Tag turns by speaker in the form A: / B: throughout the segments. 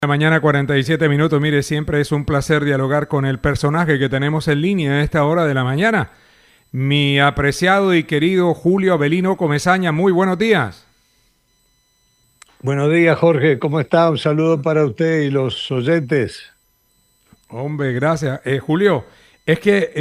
A: Mañana 47 minutos. Mire, siempre es un placer dialogar con el personaje que tenemos en línea a esta hora de la mañana. Mi apreciado y querido Julio Avelino Comesaña, muy buenos días.
B: Buenos días, Jorge, ¿cómo está? Un saludo para usted y los oyentes.
A: Hombre, gracias. Julio, es que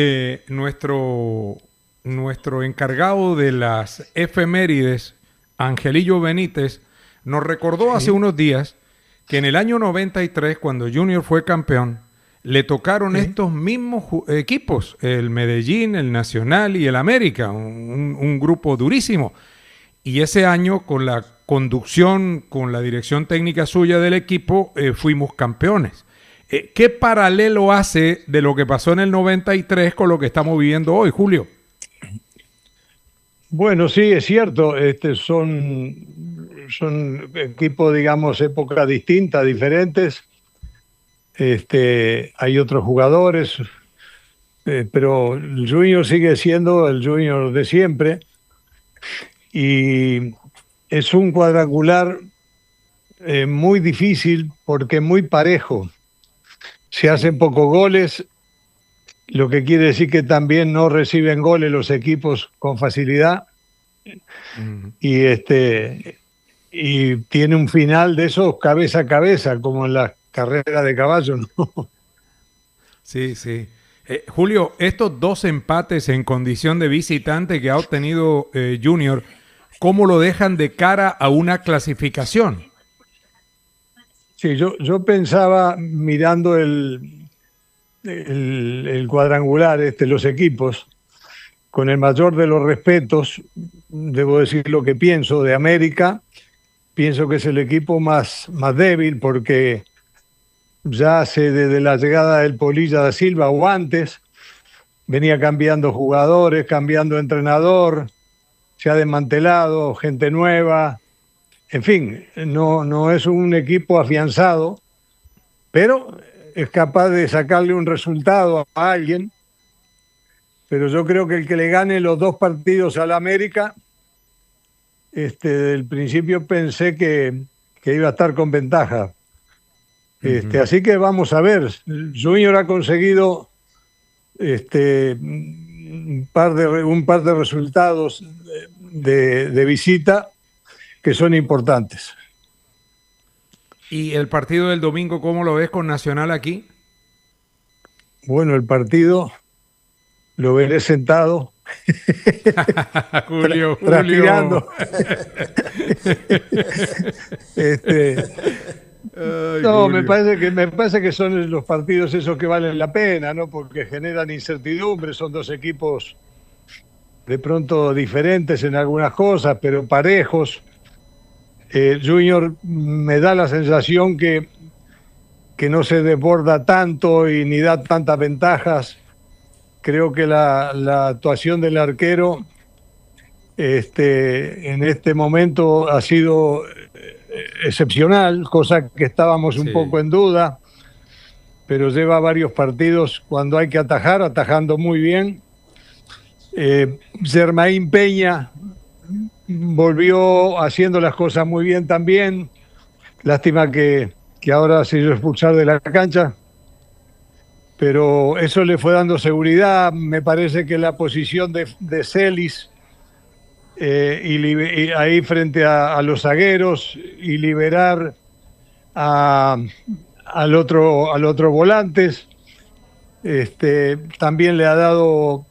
A: nuestro encargado de las efemérides, Angelillo Benítez, nos recordó hace
B: Sí,
A: unos días que en el año 93, cuando Junior fue campeón, le tocaron
B: sí.
A: estos mismos equipos, el Medellín, el Nacional y el América, un grupo durísimo. Y ese año, con la conducción, con la dirección técnica suya del equipo, fuimos campeones. ¿Qué paralelo hace de lo que pasó en el 93 con lo que estamos viviendo hoy, Julio?
B: Bueno, sí, es cierto, son equipos, digamos, épocas distintas, diferentes. Hay otros jugadores, pero el Junior sigue siendo el Junior de siempre y es un cuadrangular muy difícil porque muy parejo. Se hacen
A: Sí.
B: pocos goles, lo que quiere decir que también no reciben goles los equipos con facilidad
A: Mm,
B: y y tiene un final de esos cabeza a cabeza, como en la carrera de caballo, ¿no?
A: sí, sí. Julio, estos dos empates en condición de visitante que ha obtenido Junior, ¿cómo lo dejan de cara a una clasificación?
B: Sí, yo pensaba mirando el cuadrangular, los equipos, con el mayor de los respetos, debo decir lo que pienso de América. Pienso que es el equipo más débil porque ya hace desde la llegada del Polilla da Silva o antes, venía cambiando jugadores, cambiando entrenador, se ha desmantelado, gente nueva, en fin, no es un equipo afianzado, pero es capaz de sacarle un resultado a alguien. Pero yo creo que el que le gane los dos partidos al América, del principio pensé que iba a estar con ventaja.
A: Ujú.
B: Así que vamos a ver. Junior ha conseguido un par de resultados de visita que son importantes.
A: ¿Y el partido del domingo, cómo lo ves con Nacional aquí?
B: Bueno, el partido lo veré sentado,
A: Julio, Julio.
B: transpirando. este,
A: Ay,
B: no,
A: Julio.
B: me parece que son los partidos esos que valen la pena, ¿no? Porque generan incertidumbre, son dos equipos de pronto diferentes en algunas cosas, pero parejos. Junior me da la sensación que no se desborda tanto y ni da tantas ventajas. Creo que la actuación del arquero en este momento ha sido excepcional, cosa que estábamos un
A: Sí.
B: poco en duda, pero lleva varios partidos cuando hay que atajar, atajando muy bien. Germain Peña volvió haciendo las cosas muy bien también. Lástima que ahora se hizo expulsar de la cancha, pero eso le fue dando seguridad. Me parece que la posición de Celis y ahí frente a los zagueros y liberar a, al otro volantes, también le ha dado,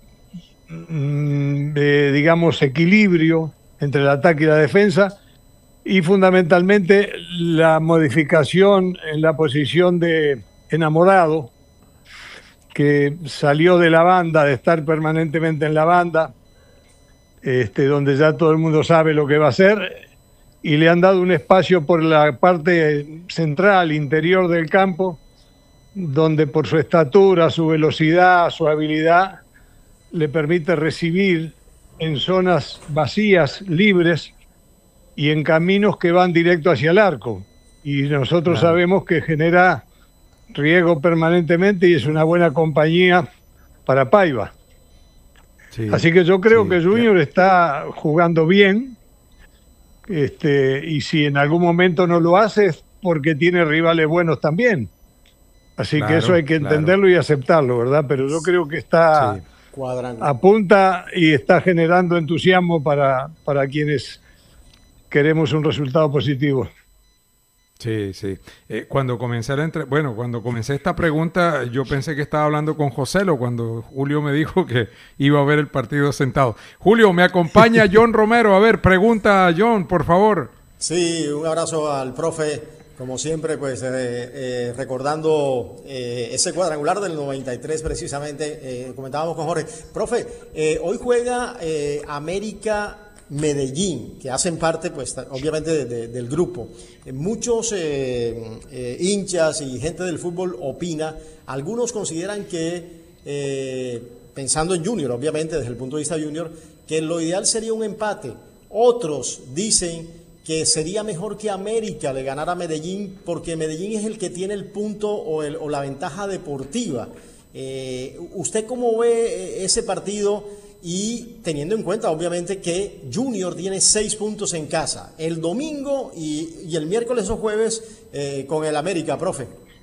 B: digamos, equilibrio entre el ataque y la defensa y fundamentalmente la modificación en la posición de Enamorado, que salió de la banda, de estar permanentemente en la banda, donde ya todo el mundo sabe lo que va a hacer, y le han dado un espacio por la parte central, interior del campo, donde por su estatura, su velocidad, su habilidad, le permite recibir en zonas vacías, libres, y en caminos que van directo hacia el arco. Y nosotros
A: Claro.
B: sabemos que genera riesgo permanentemente y es una buena compañía para Paiva.
A: Sí,
B: Así que yo creo
A: sí.
B: que Junior está jugando bien, y si en algún momento no lo hace, porque tiene rivales buenos también. Así
A: Claro,
B: que eso hay que entenderlo y aceptarlo, ¿verdad? Pero yo creo que está
A: Sí,
B: apunta y está generando entusiasmo para quienes queremos un resultado positivo.
A: sí, sí. Cuando comencé cuando comencé esta pregunta, yo pensé que estaba hablando con Joselo cuando Julio me dijo que iba a ver el partido sentado. Julio, me acompaña John Romero. A ver, pregunta a John, por favor.
C: Sí, un abrazo al profe, como siempre, pues recordando ese cuadrangular del 93 precisamente, comentábamos con Jorge. Profe, hoy juega América Medellín, que hacen parte, pues, obviamente del grupo. Muchos hinchas y gente del fútbol opina, algunos consideran que, pensando en Junior, obviamente desde el punto de vista Junior, que lo ideal sería un empate. Otros dicen que sería mejor que América le ganara a Medellín, porque Medellín es el que tiene el punto o la ventaja deportiva. ¿Usted cómo ve ese partido? Y teniendo en cuenta, obviamente, que Junior tiene 6 puntos en casa, el domingo y el miércoles o jueves con el América, profe.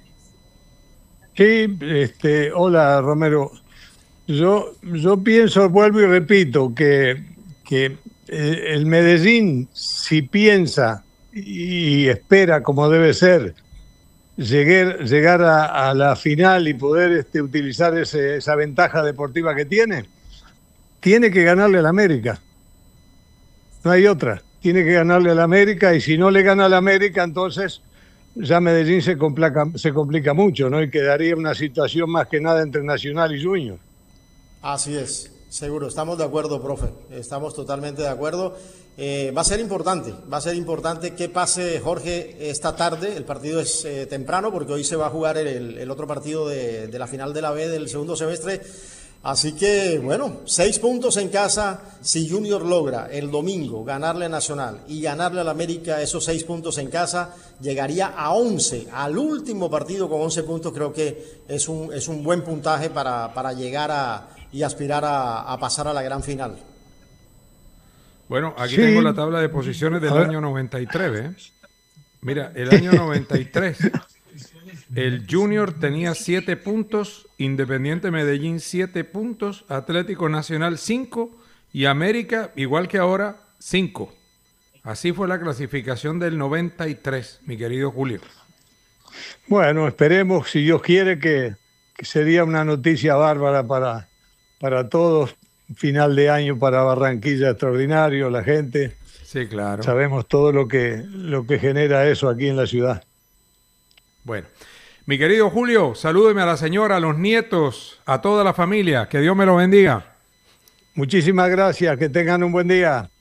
B: Sí, hola Romero. Yo pienso, vuelvo y repito, que el Medellín, si piensa y espera como debe ser, llegar a la final y poder utilizar esa ventaja deportiva que tiene que ganarle al América. No hay otra. Tiene que ganarle al América y si no le gana al América, entonces ya Medellín se complica mucho, ¿no? Y quedaría una situación más que nada entre Nacional y Junior.
C: Así es, seguro, estamos de acuerdo, profe, estamos totalmente de acuerdo. Va a ser importante que pase Jorge esta tarde, el partido es temprano porque hoy se va a jugar el otro partido de la final de la B del segundo semestre. Así que, bueno, 6 puntos en casa. Si Junior logra el domingo ganarle a Nacional y ganarle al América esos 6 puntos en casa, llegaría a 11, al último partido con 11 puntos. Creo que es un buen puntaje para llegar y aspirar a pasar a la gran final.
A: Bueno, aquí
B: Sí.
A: tengo la tabla de posiciones del año 93, ¿eh? Mira, el año 93, el Junior tenía 7 puntos, Independiente Medellín 7 puntos, Atlético Nacional 5 y América, igual que ahora, 5. Así fue la clasificación del 93, mi querido Julio.
B: Bueno, esperemos, si Dios quiere, que sería una noticia bárbara para todos. Final de año para Barranquilla extraordinario, la gente.
A: Sí, claro.
B: Sabemos todo lo que genera eso aquí en la ciudad.
A: Bueno, mi querido Julio, salúdeme a la señora, a los nietos, a toda la familia. Que Dios me lo bendiga.
B: Muchísimas gracias, que tengan un buen día.